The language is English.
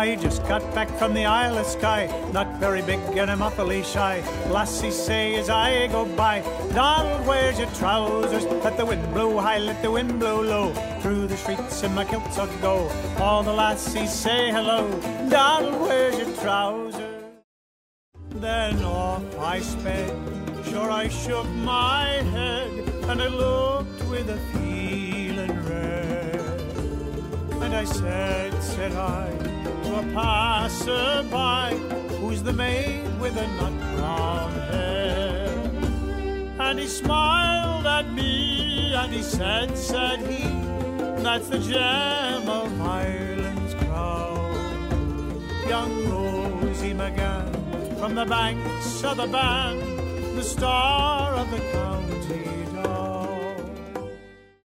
I just got back from the Isle of Skye, not very big and I'm awfully shy. Lassies say as I go by, Donald, where's your trousers? Let the wind blow high, let the wind blow low. Through the streets in my kilts I'll go. All the lassies say hello. Donald, where's your trousers? Then off I sped. Sure I shook my head, and I looked with a feeling red. And I said I, to a passer-by, who's the maid with a nut-brown hair? And he smiled at me, and he said he, that's the gem of Ireland's crown. Young Rosie McGann, from the banks of the Bann, the star of